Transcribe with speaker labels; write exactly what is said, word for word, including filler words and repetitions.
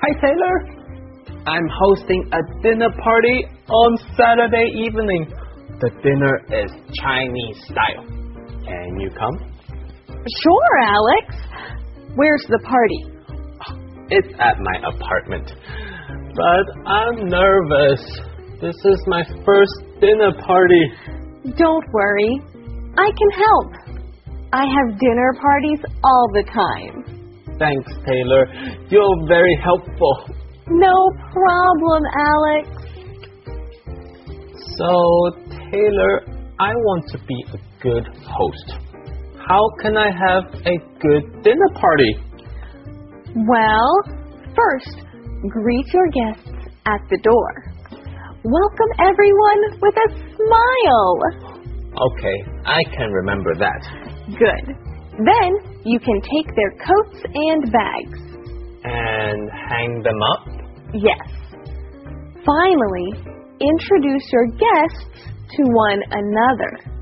Speaker 1: Hi, Taylor. I'm hosting a dinner party on Saturday evening. The dinner is Chinese style. Can you come?
Speaker 2: Sure, Alex. Where's the party?
Speaker 1: It's at my apartment. But I'm nervous. This is my first dinner party.
Speaker 2: Don't worry. I can help. I have dinner parties all the time.
Speaker 1: Thanks, Taylor. You're very helpful.
Speaker 2: No problem, Alex.
Speaker 1: So, Taylor, I want to be a good host. How can I have a good dinner party?
Speaker 2: Well, first, greet your guests at the door. Welcome everyone with a smile.
Speaker 1: Okay, I can remember that.
Speaker 2: Good. Then you can take their coats and bags.
Speaker 1: And hang them up?
Speaker 2: Yes. Finally, introduce your guests to one another.